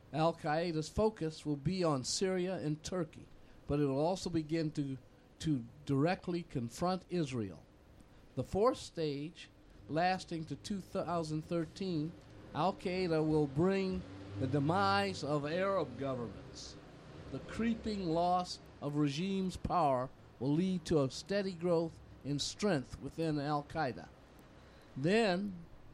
Al-Qaeda's focus will be on Syria and Turkey, but it will also begin to directly confront Israel. The fourth stage, lasting to 2013, Al-Qaeda will bring the demise of Arab governments. The creeping loss of regime's power will lead to a steady growth in strength within Al-Qaeda. Then,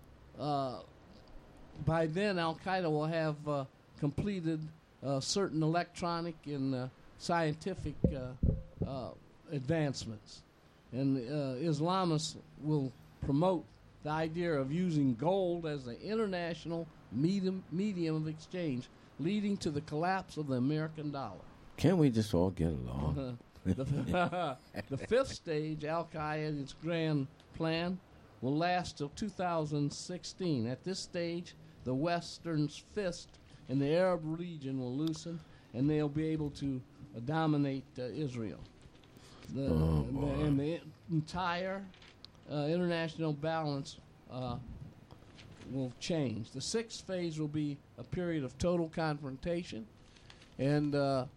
by then, Al-Qaeda will have completed certain electronic and scientific advancements. And Islamists will promote the idea of using gold as an international medium of exchange, leading to the collapse of the American dollar. Can't we just all get along? The fifth stage, Al-Qaeda's grand plan, will last till 2016. At this stage, the Western's fist in the Arab region will loosen, and they'll be able to dominate Israel. And the entire international balance will change. The sixth phase will be a period of total confrontation, and the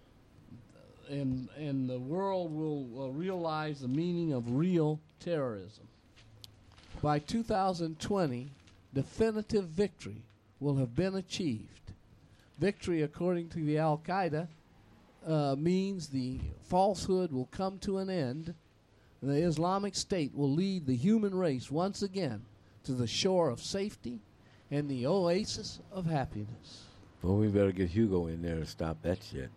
world will realize the meaning of real terrorism. By 2020, definitive victory will have been achieved. Victory, according to the Al-Qaeda, means the falsehood will come to an end. The Islamic State will lead the human race once again to the shore of safety and the oasis of happiness. Well, we better get Hugo in there to stop that shit.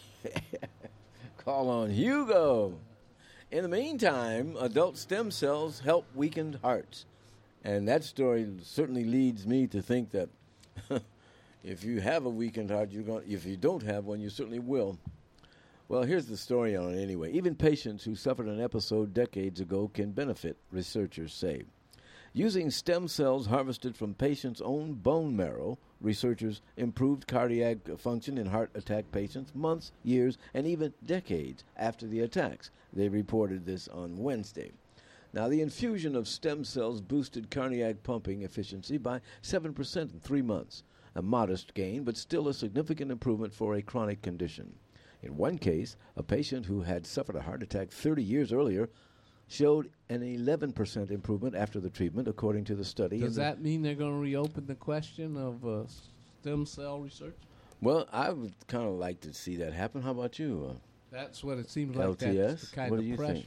Call on Hugo. In the meantime, adult stem cells help weakened hearts. And that story certainly leads me to think that if you have a weakened heart, if you don't have one, you certainly will. Well, here's the story on it anyway. Even patients who suffered an episode decades ago can benefit, researchers say. Using stem cells harvested from patients' own bone marrow, researchers improved cardiac function in heart attack patients months, years, and even decades after the attacks. They reported this on Wednesday. Now, the infusion of stem cells boosted cardiac pumping efficiency by 7% in 3 months. A modest gain, but still a significant improvement for a chronic condition. In one case, a patient who had suffered a heart attack 30 years earlier showed an 11% improvement after the treatment, according to the study. Does that mean they're going to reopen the question of stem cell research? Well, I would kind of like to see that happen. How about you? That's what it seems like. LTS? That's the kind What of do you pressure. think?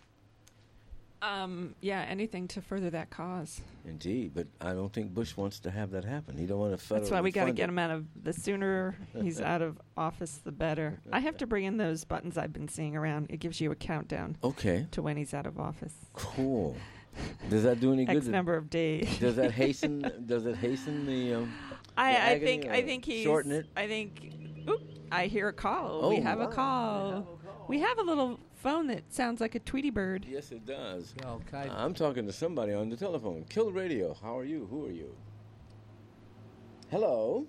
Yeah, anything to further that cause. Indeed, but I don't think Bush wants to have that happen. He don't want to federally That's why we got to fund get it. him out of. The sooner he's out of office, the better. I have to bring in those buttons I've been seeing around. It gives you a countdown Okay, to when he's out of office. cool. Does that do any good? X number of days. Does that hasten? Does it hasten the? I agony think. or I think he's. shorten it? I think. Oop! I hear a call. Oh, we have a wow. call. We have a little phone that sounds like a Tweety bird. Yes, it does. Al-Qaeda. I'm talking to somebody on the telephone. Kill Radio. How are you? Who are you? Hello.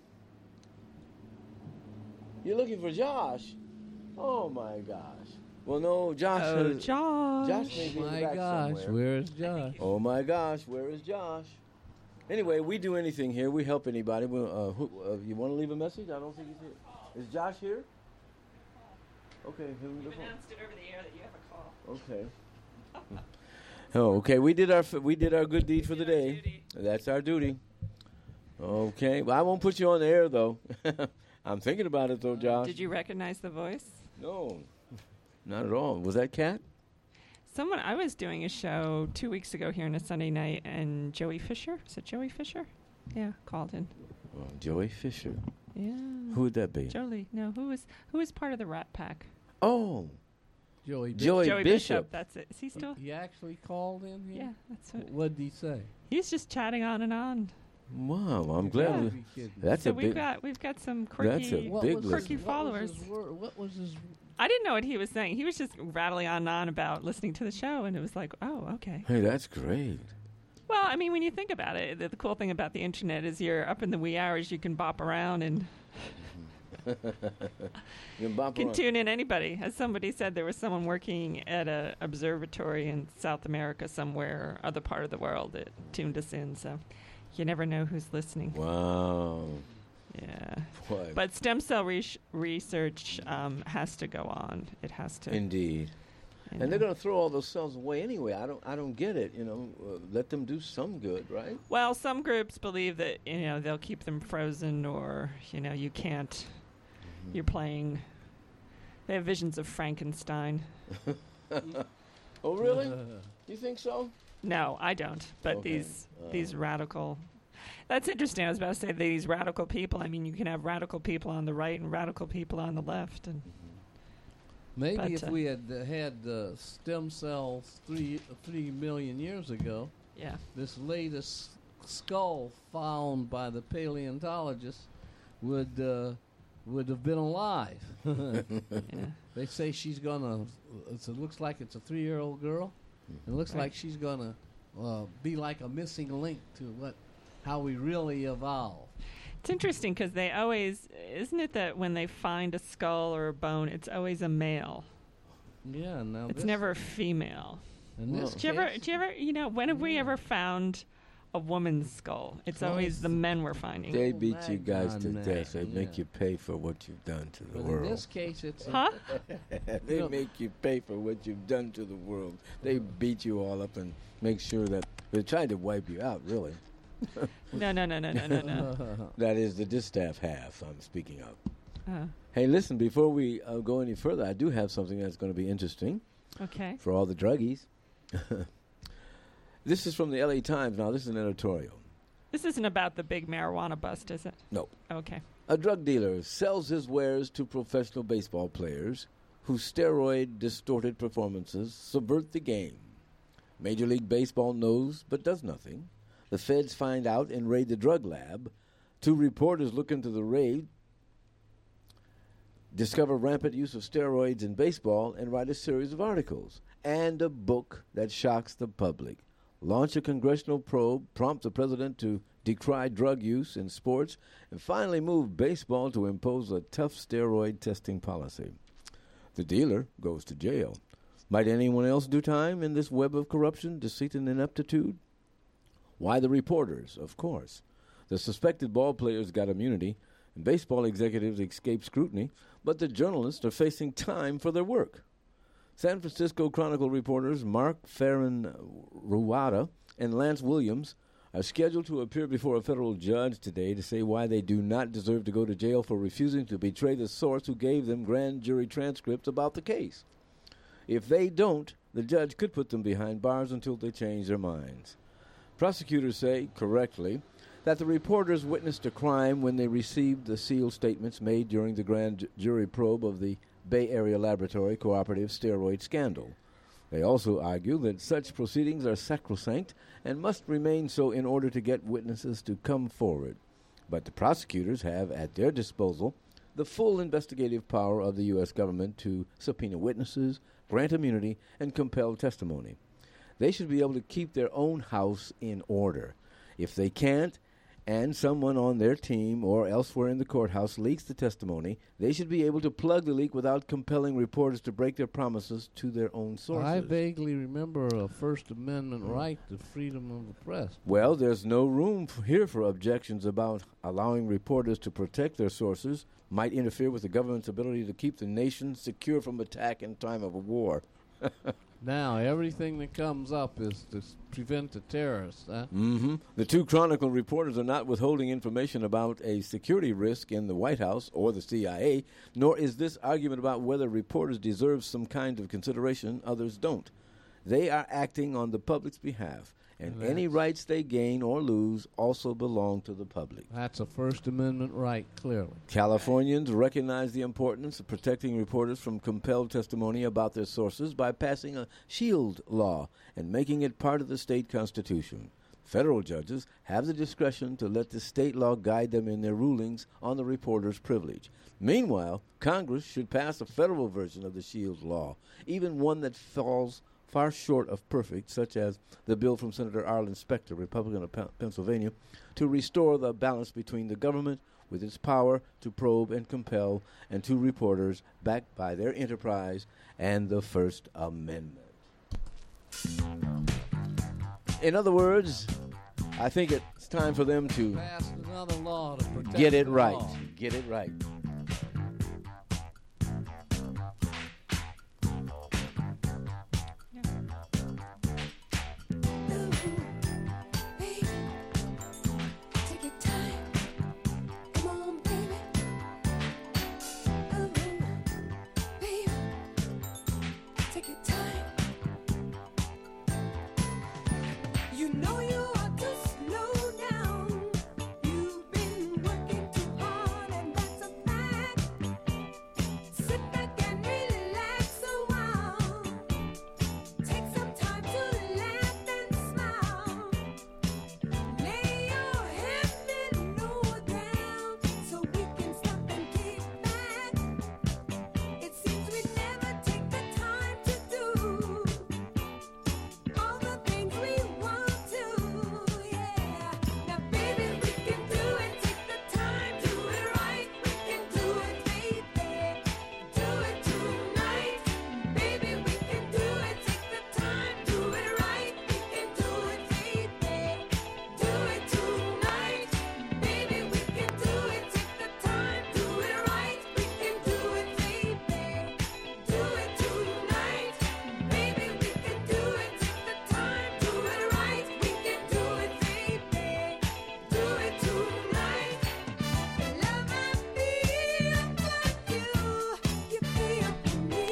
You're looking for Josh. Oh my gosh. Well, no, Josh. Oh, has- Josh. Josh may be in the My back gosh, somewhere. where's Josh? Oh my gosh, where is Josh? Anyway, we do anything here. We help anybody. You want to leave a message? I don't think he's here. Is Josh here? Okay, here we go. announced it over the air that you have a call. Okay. Oh, okay. We did our good deed for the day. That's our duty. Okay. Well, I won't put you on the air though. I'm thinking about it though, Josh. Did you recognize the voice? No, not at all. Was that Kat? I was doing a show 2 weeks ago here on a Sunday night, and Joey Fisher, is it Joey Fisher? Yeah, called in. Oh, Joey Fisher. Yeah. Who would that be? Jolie. No, who was part of the Rat Pack? Oh, Joey. Joey Bishop. That's it. Is he still? He actually called in here? Yeah, that's it. What did he say? He's just chatting on and on. Wow, I'm You glad. gotta we- be kidding. That's So a we've big. got some That's quirky. a What big was list. quirky his- followers. What was his? I didn't know what he was saying. He was just rattling on and on about listening to the show, and it was like, oh, okay. Hey, that's great. Well, I mean, when you think about it, the cool thing about the internet is you're up in the wee hours, you can bop around and You can bop can around. tune in anybody. As somebody said, there was someone working at an observatory in South America somewhere, other part of the world, that tuned us in. So you never know who's listening. Wow. Yeah. Boy. But stem cell research has to go on. It has to. Indeed. you And they're know. going to throw all those cells away anyway. I don't get it. Let them do some good, right? Well, some groups believe that they'll keep them frozen, or you can't. You're playing. They have visions of Frankenstein. Oh, really? You think so? No, I don't. But Okay. these radical. That's interesting. I was about to say these radical people. I mean, you can have radical people on the right and radical people on the left, and Maybe But, if we had had stem cells 3 million years ago, yeah. this latest skull found by the paleontologists would have been alive. Yeah. They say she's gonna. It looks like it's a 3-year-old girl. It looks Right. like she's gonna be like a missing link to how we really evolved. It's interesting because they always, isn't it that when they find a skull or a bone, it's always a male. Yeah. Now It's this, never a female. In this Well- Do you ever, case- when have we ever found a woman's skull? It's always the men we're finding. They Oh, beat you guys to Magnon, death. They make yeah. you pay for what you've done to the But in world. this case, it's Huh? They No. make you pay for what you've done to the world. They beat you all up and make sure that they're trying to wipe you out, really. No. That is the distaff half I'm speaking of. Uh, Hey, listen, before we go any further, I do have something that's going to be interesting okay. for all the druggies. This is from the LA Times. Now, this is an editorial. This isn't about the big marijuana bust, is it? No. Okay. A drug dealer sells his wares to professional baseball players whose steroid-distorted performances subvert the game. Major League Baseball knows but does nothing. The feds find out and raid the drug lab. 2 reporters look into the raid, discover rampant use of steroids in baseball, and write a series of articles and a book that shocks the public. Launch a congressional probe, prompt the president to decry drug use in sports, and finally move baseball to impose a tough steroid testing policy. The dealer goes to jail. Might anyone else do time in this web of corruption, deceit, and ineptitude? Why the reporters? Of course. The suspected ball players got immunity, and baseball executives escaped scrutiny, but the journalists are facing time for their work. San Francisco Chronicle reporters Mark Farren-Ruada and Lance Williams are scheduled to appear before a federal judge today to say why they do not deserve to go to jail for refusing to betray the source who gave them grand jury transcripts about the case. If they don't, the judge could put them behind bars until they change their minds. Prosecutors say, correctly, that the reporters witnessed a crime when they received the sealed statements made during the grand jury probe of the Bay Area Laboratory Cooperative steroid scandal. They also argue that such proceedings are sacrosanct and must remain so in order to get witnesses to come forward. But the prosecutors have at their disposal the full investigative power of the U.S. government to subpoena witnesses, grant immunity, and compel testimony. They should be able to keep their own house in order. If they can't, and someone on their team or elsewhere in the courthouse leaks the testimony, they should be able to plug the leak without compelling reporters to break their promises to their own sources. I vaguely remember a First Amendment right to freedom of the press. Well, there's no room here for objections about allowing reporters to protect their sources might interfere with the government's ability to keep the nation secure from attack in time of a war. Now, everything that comes up is to prevent the terrorists. Huh? Mm-hmm. The 2 Chronicle reporters are not withholding information about a security risk in the White House or the CIA, nor is this argument about whether reporters deserve some kind of consideration others don't. They are acting on the public's behalf, and any rights they gain or lose also belong to the public. That's a First Amendment right, clearly. Californians recognize the importance of protecting reporters from compelled testimony about their sources by passing a SHIELD law and making it part of the state constitution. Federal judges have the discretion to let the state law guide them in their rulings on the reporter's privilege. Meanwhile, Congress should pass a federal version of the SHIELD law, even one that falls far short of perfect, such as the bill from Senator Arlen Specter, Republican of Pennsylvania, to restore the balance between the government with its power to probe and compel and 2 reporters backed by their enterprise and the First Amendment. In other words, I think it's time for them to Pass another law to protect get it the right. law. Get it right. You know you ought to slow down. You've been working too hard, and that's a fact. Sit back and relax a while. Take some time to laugh and smile. Lay your head lower down so we can stop and kick back. It seems we never take the time to do all the things we want to, yeah. Now, baby, we can do it. Take the time, do it right. We can do it, baby. Do it tonight, baby. We can do it. Take the time, do it right. We can do it, baby. Do it tonight, baby. We can do it. Take the time, do it right. We can do it, baby. Do it tonight, baby. We can do it. Take the time, do it right. We can do it, baby. Do it tonight. Love I feel for you, you feel for me.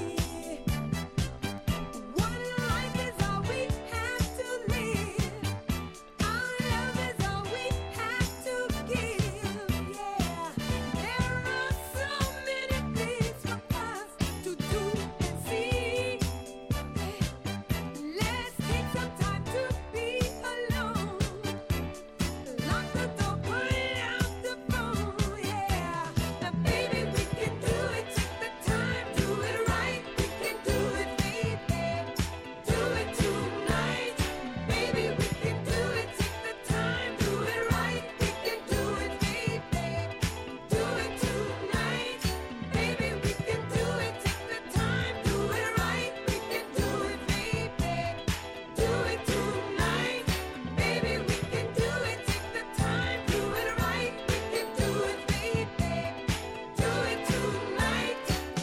One life is all we have to live. Our love is all we have to give. Yeah, there are so many things for us to do and see. Let's take some time to be alone. Lock the door, put out the phone. Yeah, now baby, we can do it. Take the time, do it right. We can do it, baby. Do it tonight, baby. We can do it. Take the time, do it right. We can do it, baby. Do it tonight, baby. We can do it. Take the time, do it right. We can do it, baby. Do it tonight, baby. We can do it. Take the time, do it right. We can do it, baby. Do it tonight.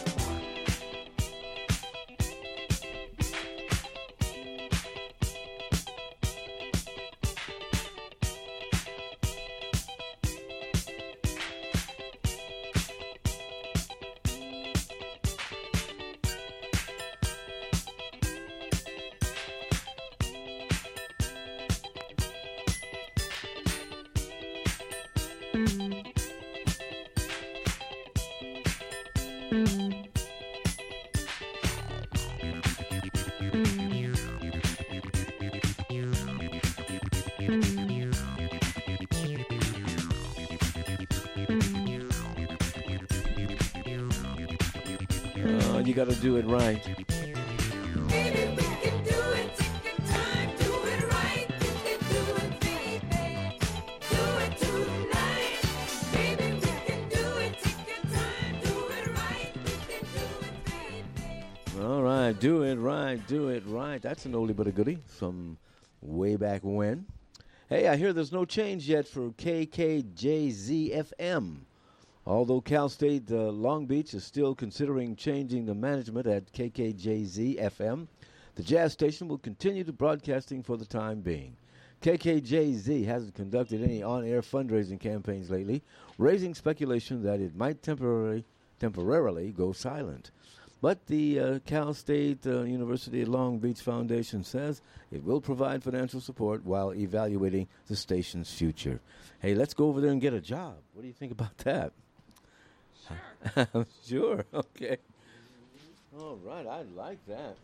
You got to do it right. Baby, we can do it. Take the time, do it right. We can do it, baby. Do it tonight, baby. We can do it. Take the time, do it right. We can do it, baby. All right, do it right, do it right. That's an oldie but a goodie from way back when. Hey, I hear there's no change yet for KKJZ FM. Although Cal State Long Beach is still considering changing the management at KKJZ FM, the jazz station will continue to broadcasting for the time being. KKJZ hasn't conducted any on-air fundraising campaigns lately, raising speculation that it might temporarily go silent. But the Cal State University Long Beach Foundation says it will provide financial support while evaluating the station's future. Hey, let's go over there and get a job. What do you think about that? Sure. Sure, okay. All right, I like that.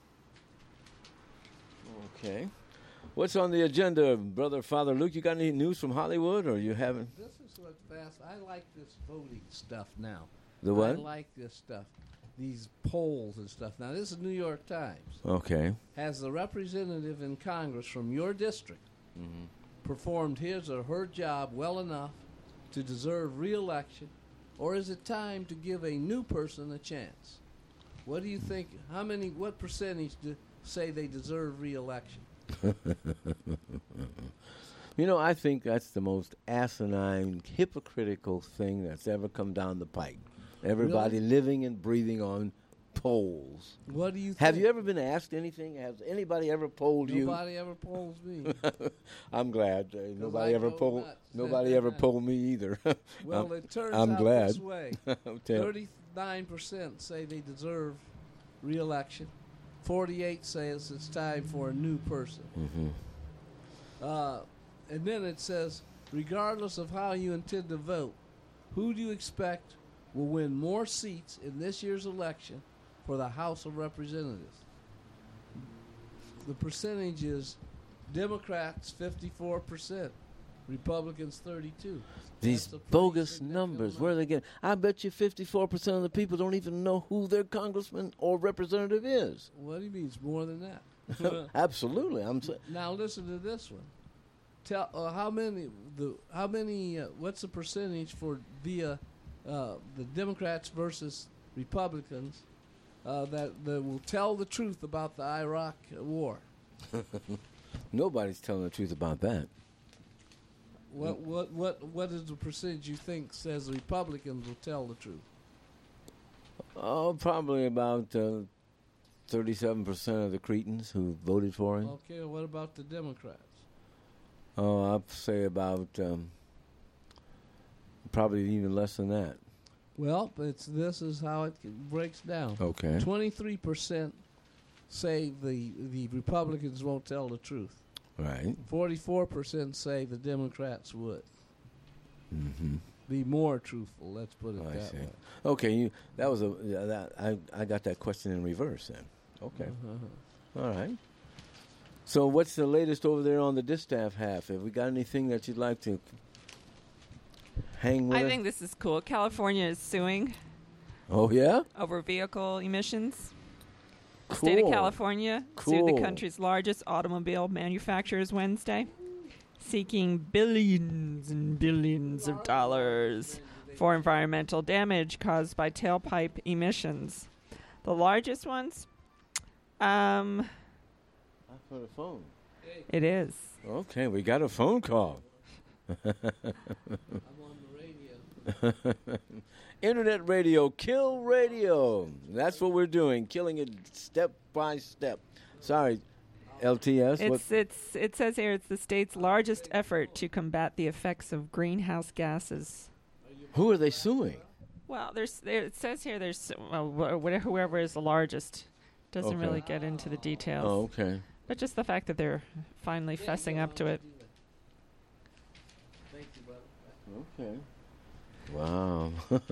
Okay. What's on the agenda, Brother Father Luke? You got any news from Hollywood, or you haven't? This is what's fast. I like this voting stuff now. The what? I like this stuff. These polls and stuff. Now, this is New York Times. Okay. Has the representative in Congress from your district performed his or her job well enough to deserve re-election, or is it time to give a new person a chance? What do you think? What percentage say they deserve re-election? You know, I think that's the most asinine, hypocritical thing that's ever come down the pike. Everybody living and breathing on polls. What do you think? Have you ever been asked anything? Has anybody ever polled you? Nobody ever polls me. I'm glad nobody I ever go polled. nuts. Nobody ever polled me either. Well, it turns I'm out glad. this way. Tell- 39% say they deserve re-election. 48 says it's time for a new person. And then it says, regardless of how you intend to vote, who do you expect will win more seats in this year's election for the House of Representatives? The percentage is Democrats 54%, Republicans 32%. These That's a pretty bogus significant numbers. amount. Where are they getting? I bet you 54% of the people don't even know who their congressman or representative is. What do you mean? It's more than that. Absolutely. I'm saying. Now listen to this one. Tell what's the percentage for the Democrats versus Republicans that will tell the truth about the Iraq war? Nobody's telling the truth about that. What is the percentage you think says the Republicans will tell the truth? Oh, probably about 37% of the Cretans who voted for him. Okay, well, what about the Democrats? Oh, I'd say about probably even less than that. Well, this is how it breaks down. Okay. 23% say the Republicans won't tell the truth. Right. 44% say the Democrats would Mm-hmm. be more truthful. Let's put it I that see. way. Okay, I got that question in reverse then. Okay. All right. So what's the latest over there on the distaff half? Have we got anything that you'd like to hang with I us? think this is cool. California is suing Oh, yeah? over vehicle emissions. The state of Cool. California sued Cool. the country's largest automobile manufacturers Wednesday, seeking billions and billions of dollars for environmental damage caused by tailpipe emissions. The largest ones? For the phone. It is. Okay, we got a phone call. I'm on the radio. Internet radio, kill radio. That's what we're doing, killing it step by step. Sorry, LTS. It says here it's the state's largest effort to combat the effects of greenhouse gases. Who are they suing? Well, it says here there's whoever is the largest. Doesn't Okay. really get into the details. Oh, okay. But just the fact that they're finally fessing up to it. Thank you, brother. Okay. Wow.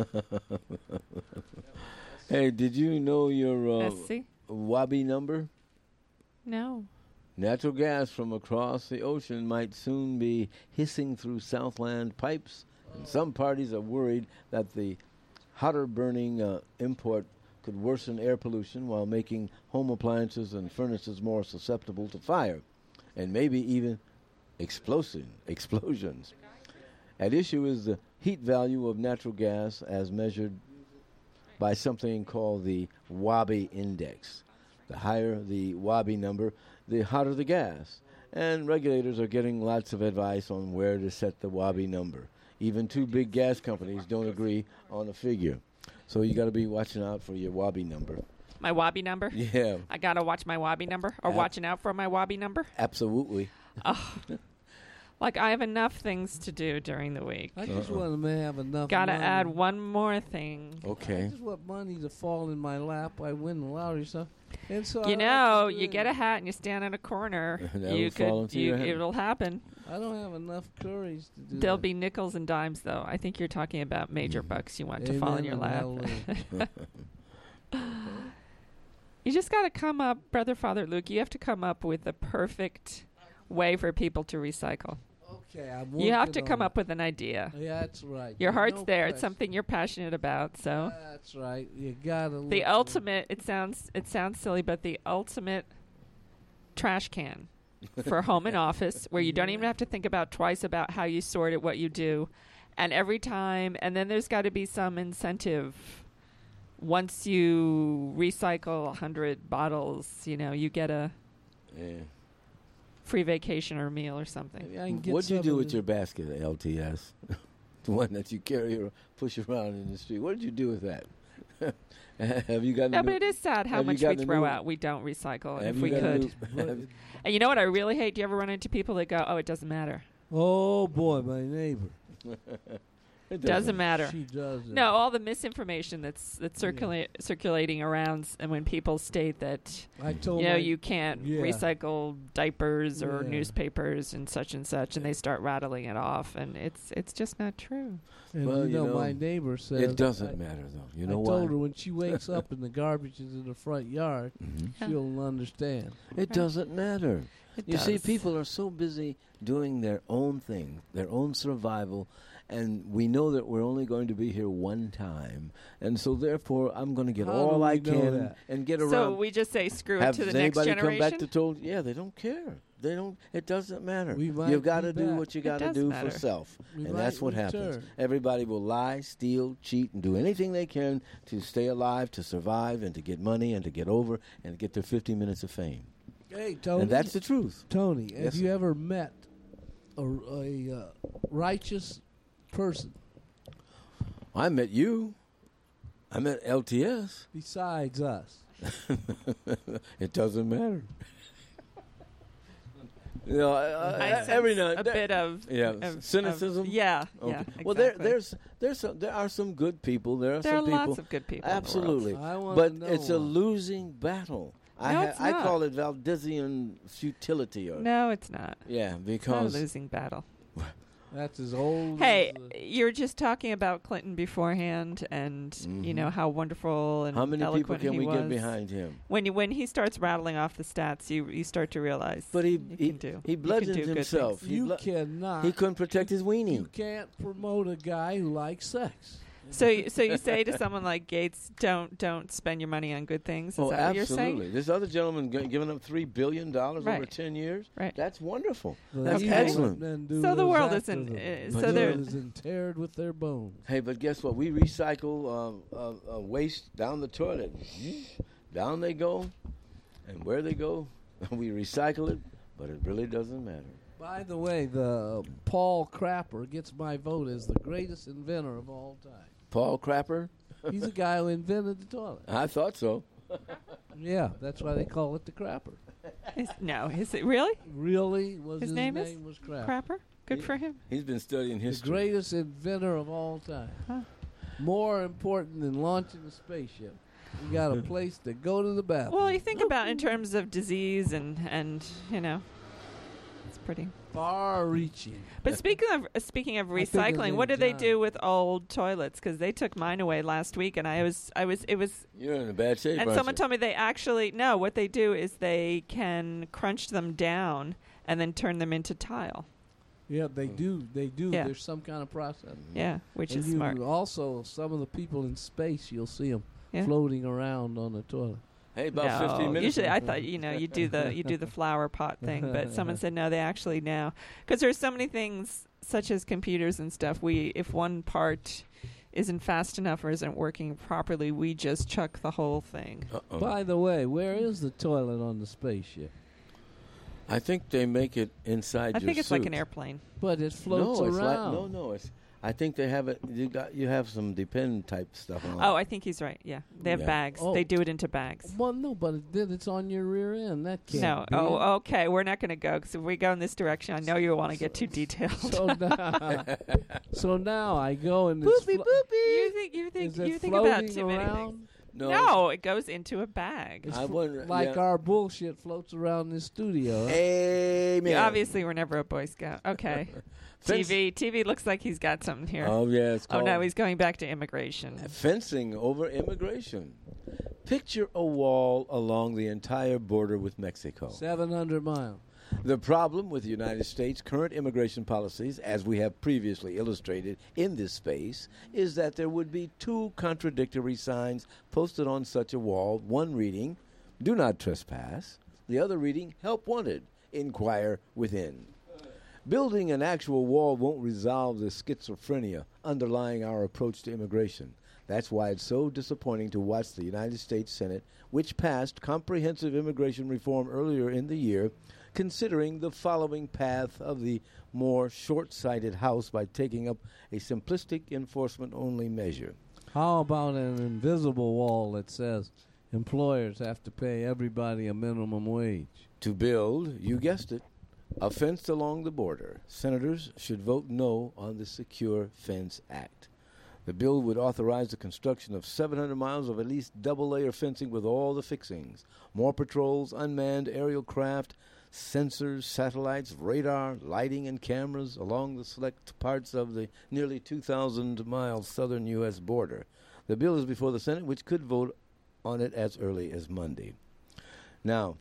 Hey, did you know your SC? Wabi number? No. Natural gas from across the ocean might soon be hissing through Southland pipes, and some parties are worried that the hotter burning import could worsen air pollution while making home appliances and furnaces more susceptible to fire, and maybe even explosions. At issue is the heat value of natural gas as measured by something called the Wabi index. The higher the Wabi number, the hotter the gas. And regulators are getting lots of advice on where to set the Wabi number. Even two big gas companies don't agree on a figure. So you got to be watching out for your Wabi number. My Wabi number? Yeah, I got to watch my Wabi number? Or watching out for my Wabi number? absolutely. Like, I have enough things to do during the week. I just want to have enough Got to money. add one more thing. I Okay. just want money to fall in my lap. I win the lottery stuff. And so You I know, like to you do get it. a hat and you stand in a corner. That'll you fall into your hand. it'll happen. I don't have enough courage to do There'll that. be nickels and dimes, though. I think you're talking about major bucks you want to fall in Amen your and lap. hallelujah. You just got to come up, Brother Father Luke, you have to come up with the perfect way for people to recycle. Okay, I'm You have to working come on up with an idea. it. Yeah, that's right. Your heart's No there. It's question. something you're passionate about. So That's right. You gotta. look the for ultimate. It sounds silly, but the ultimate trash can for home and office, where you don't even have to think about twice about how you sort it, what you do, and every time. And then there's got to be some incentive. Once you recycle 100 bottles, you know you get a Yeah. free vacation or a meal or something. Maybe I can get What do you some do of with the- your basket, LTS? The one that you carry or push around in the street. What did you do with that? Have you gotten? No, but it is sad how have you much we gotten a throw new- out. We don't recycle. And Have if you we got a could. new- And you know what I really hate? Do you ever run into people that go, "Oh, it doesn't matter. Oh boy, my neighbor. It Doesn't matter." She does it. No, all the misinformation that's circulating around, and when people state that I told you can't Yeah. recycle diapers or Yeah. newspapers and they start rattling it off, and it's just not true. and Well, you you know, know, my neighbor says It doesn't matter though. You know I told why? her when she wakes up and the garbage is in the front yard, Mhm. she'll understand. It doesn't matter. It You see, does. people are so busy doing their own thing, their own survival, and we know that we're only going to be here one time, and so therefore I'm going to get How all do I we know can that? and get So around. we just say screw it Have to the next anybody come generation. back to told? Yeah, they don't care. They don't. It doesn't matter. We might You've got be to do back. what you It got to does do matter. for self, We and might that's what happens. return. Everybody will lie, steal, cheat, and do anything they can to stay alive, to survive, and to get money, and to get over, and get their 50 minutes of fame. Hey, Tony. And that's the truth. Tony, Yes, have sir. you ever met a righteous person I met you. I met LTS. besides us? It doesn't matter. You know, I sense every now a and then, bit of yeah, of- cynicism. yeah, Okay. yeah. Well, exactly. there are some good people. There are There are some people. lots of good people. in the world. Absolutely, I wanna but know it's a one. losing battle. No, it's I not. call it Valdesian futility. Or, No, it's not. Yeah, It's not a because losing battle. That's as old. Hey, as, you were just talking about Clinton beforehand, and you know how wonderful and how many people eloquent can he we was. get behind him? When he starts rattling off the stats, you start to realize. But he you can do. he You can bludgeoned do good himself. things. He you blo- cannot. He couldn't protect his You weenie. can't promote a guy who likes sex. So you say to someone like Gates, don't spend your money on good things. Is Oh, that what you're absolutely. saying? This other gentleman giving up $3 billion over Right. 10 years. Right. That's wonderful. The That's evil excellent. men do So the those world acts isn't- of them. so The there- world is interred with their bones. Hey, but guess what? We recycle waste down the toilet. Down they go, and where they go, we recycle it, but it really doesn't matter. By the way, the Paul Crapper gets my vote as the greatest inventor of all time. Paul Crapper? He's the guy who invented the toilet. I thought so. Yeah, that's why they call it the Crapper. Is it really Really, was His name is was Crapper. Crapper? Good Yeah. for him. He's been studying The history. greatest inventor of all time. Huh. More important than launching a spaceship. You got a place to go to the bathroom. Well, you think about in terms of disease and it's pretty. Far-reaching. But speaking of I think his recycling, what name's did they John. do with old toilets? Because they took mine away last week, and it was. You're in a bad shape, And aren't someone you? told me they actually no. What they do is they can crunch them down and then turn them into tile. Yeah, they do. They do. Yeah. There's some kind of process. Yeah, which And is you smart. Also, some of the people in space, you'll see them Yeah. floating around on the toilet. Hey, about no, 15 minutes. usually I thought you do the flower pot thing, but someone said no, they actually now because there's so many things such as computers and stuff. If one part isn't fast enough or isn't working properly, we just chuck the whole thing. Uh-oh. By the way, where is the toilet on the spaceship? I think they make it inside I your think it's like an suit. airplane. But it floats no, it's around. like no. It's. I think they have it. You have some depend type stuff on. Oh, I think he's right. Yeah, they have Yeah. bags. Oh. They do it into bags. Well, no, but then it's on your rear end. That can't No. be Oh, okay. We're not going to go because if we go in this direction, I know you want to get too detailed. So now I go and it's Boopy boopy. You is think it you think about floating too many around? things. no. No, it goes into a bag. It's I wonder. like yeah. our bullshit floats around this studio. huh? Amen. Obviously, we're never a Boy Scout. Okay. Fence- TV looks like he's got something here. Oh yeah, it's Oh, called no, he's going back to immigration. fencing over immigration. Picture a wall along the entire border with Mexico. 700 miles. The problem with the United States' current immigration policies, as we have previously illustrated in this space, is that there would be two contradictory signs posted on such a wall, one reading, "Do not trespass," the other reading, "Help wanted, inquire within." Building an actual wall won't resolve the schizophrenia underlying our approach to immigration. That's why it's so disappointing to watch the United States Senate, which passed comprehensive immigration reform earlier in the year, considering the following path of the more short-sighted House by taking up a simplistic enforcement-only measure. How about an invisible wall that says employers have to pay everybody a minimum wage? To build, you guessed it, a fence along the border. Senators should vote no on the Secure Fence Act. The bill would authorize the construction of 700 miles of at least double-layer fencing with all the fixings. More patrols, unmanned aerial craft, sensors, satellites, radar, lighting, and cameras along the select parts of the nearly 2,000-mile southern U.S. border. The bill is before the Senate, which could vote on it as early as Monday. Now,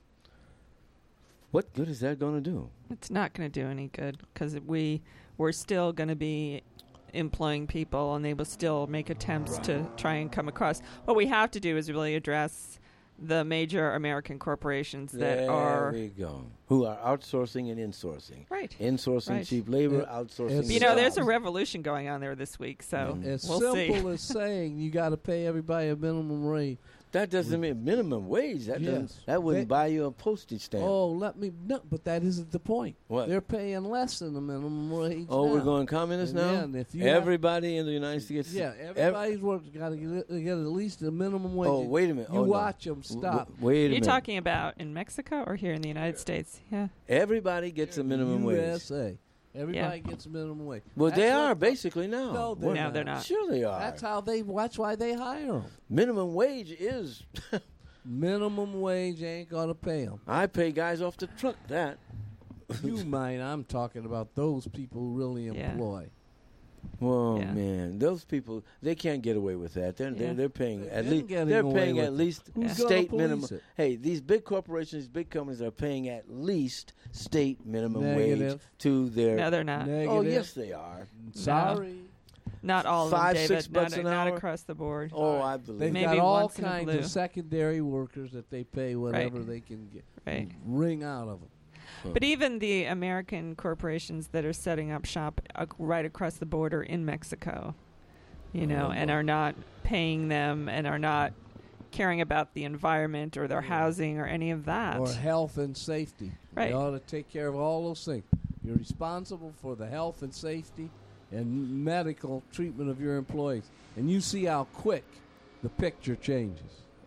what good is that going to do? It's not going to do any good because we're still going to be employing people, and they will still make attempts to try and come across. What we have to do is really address the major American corporations that There we go. Who are outsourcing and insourcing. Right. Insourcing Right. cheap labor, It- outsourcing it's- You know, there's a jobs. revolution going on there this week, so As we'll simple see. as saying you got to pay everybody a minimum rate. That doesn't mean minimum wage. That doesn't. Yes. That wouldn't They- buy you a postage stamp. Oh, no, but that isn't the point. What? They're paying less than the minimum wage. Oh, now. we're going communist And now? then if you have- Everybody in the United States. Yeah, everybody's got to get at least a minimum wage. Oh, wait a minute. You Oh, no. watch them stop. Wait a You're minute. talking about in Mexico or here in the United States? Yeah. Everybody gets a minimum wage. USA. Everybody gets a minimum wage. Well, That's they what- are basically now. No, they're No, not. they're not. Sure they are. That's how they. That's why they hire them. Minimum wage is. Minimum wage ain't gonna pay them. I pay guys off the truck that. You might. I'm talking about those people who really Yeah. employ. Well, Yeah. man, those people, they can't get away with that. They're Yeah. they're paying They've at been least getting they're away paying with at it. least Who's gonna state police minimum. it? Hey, these big corporations, big companies are paying at least state minimum wage Negative. to their. No, they're not. Negative. Oh, yes, they are. Sorry. Not all of them, 5, David. 6 bucks not, an not hour? across the board. Oh, I believe. They've it. Maybe got all once in a kinds blue. of secondary workers that they pay whatever they can get. Right. Wring out of them. But even the American corporations that are setting up shop right across the border in Mexico, you know, and are not paying them and are not caring about the environment or their housing or any of that. Or health and safety. Right. They ought to take care of all those things. You're responsible for the health and safety and medical treatment of your employees. And you see how quick the picture changes.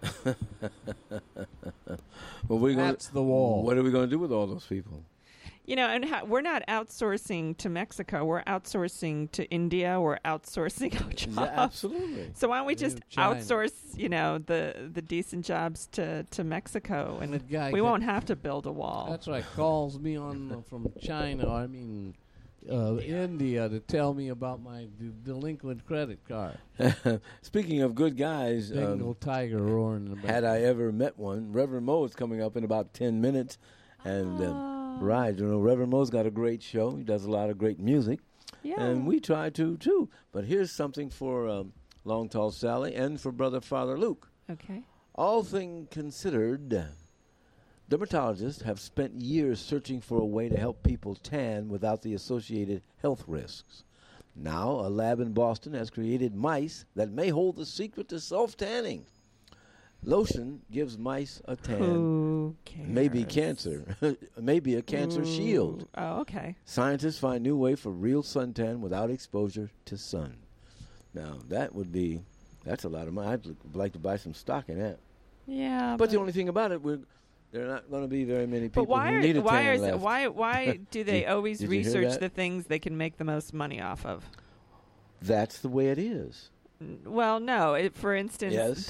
Well, That's the wall. What are we going to do with all those people? You know, and we're not outsourcing to Mexico. We're outsourcing to India. We're outsourcing our jobs. Yeah, absolutely. So why don't we just China. outsource, you know, the decent jobs to Mexico, and The guy we that- won't have to build a wall. That's right. Calls me on from China, India, to tell me about my delinquent credit card. Speaking of good guys, Bengal tiger roaring in the back. had I ever met one, Reverend Mo is coming up in about 10 minutes. And, right, you know, Reverend Mo's got a great show. He does a lot of great music. Yeah. And we try to, too. But here's something for Long Tall Sally and for Brother Father Luke. Okay. All things considered, dermatologists have spent years searching for a way to help people tan without the associated health risks. Now, a lab in Boston has created mice that may hold the secret to self-tanning. Lotion gives mice a tan, Who cares? maybe cancer, maybe a cancer shield. Oh, okay. Scientists find new way for real suntan without exposure to sun. Now, that's a lot of money. I'd like to buy some stock in that. Yeah. But the only thing about it, there are not going to be very many people But why who are need a why tan is left. why do they always did you hear research that? the things they can make the most money off of? That's the way it is. Well, no. For instance, Yes.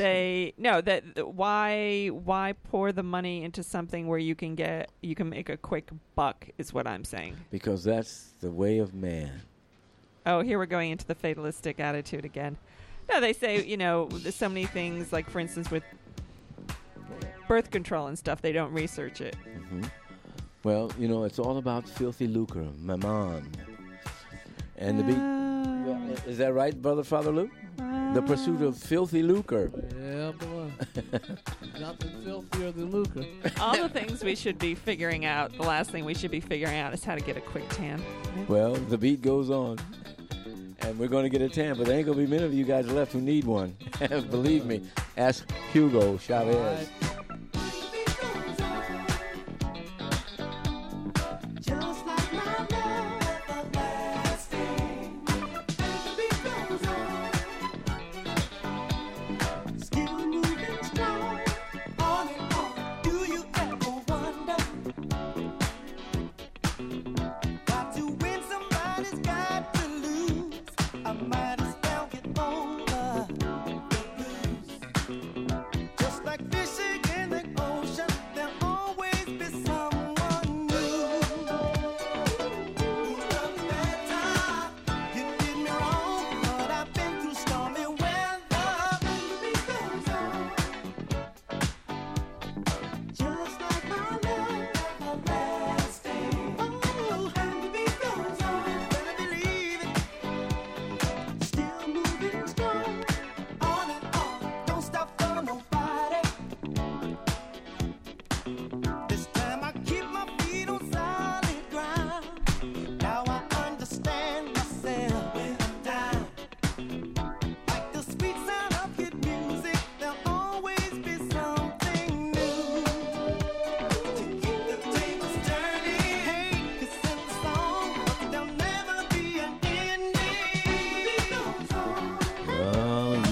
why pour the money into something where you can make a quick buck is what I'm saying. Because that's the way of man. Oh, here we're going into the fatalistic attitude again. No, they say, you know, there's so many things, like, for instance, with birth control and stuff, they don't research it. Hmm. Well, you know, it's all about filthy lucre, mammon. And the is that right, Brother Father Luke? The pursuit of filthy lucre. Yeah, boy. Nothing filthier than lucre. all the things we should be figuring out, the last thing we should be figuring out is how to get a quick tan. Well, the beat goes on. And we're going to get a tan, but there ain't going to be many of you guys left who need one. Believe me. Ask Hugo Chavez.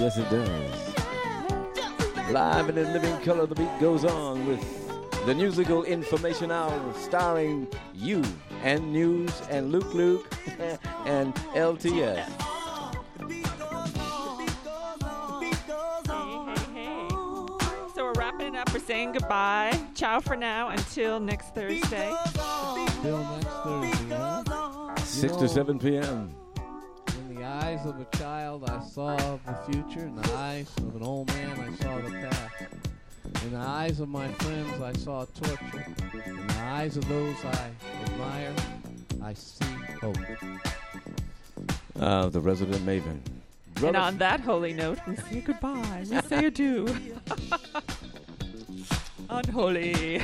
Yes, it does. Live and in living color, the beat goes on with the musical information hour starring you and News and Luke and LTS. Hey. So we're wrapping it up. We're saying goodbye. Ciao for now until next Thursday. Till next Thursday, huh? 6 to 7 p.m. In the eyes of a child, I saw the future. In the eyes of an old man, I saw the past. In the eyes of my friends, I saw torture. In the eyes of those I admire, I see hope. The resident maven. And on that holy note, we say goodbye. We say adieu. Unholy.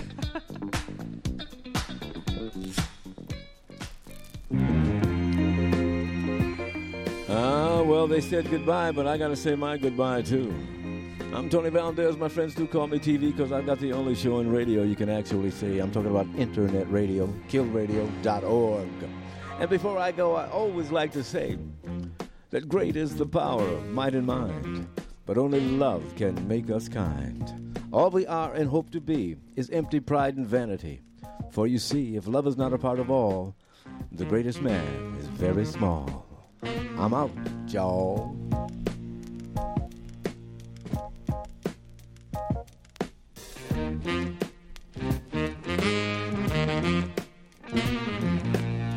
Well, they said goodbye, but I got to say my goodbye, too. I'm Tony Valdez. My friends do call me TV because I've got the only show in radio you can actually see. I'm talking about internet radio, killradio.org. And before I go, I always like to say that great is the power of might and mind, but only love can make us kind. All we are and hope to be is empty pride and vanity. For you see, if love is not a part of all, the greatest man is very small. I'm out, y'all.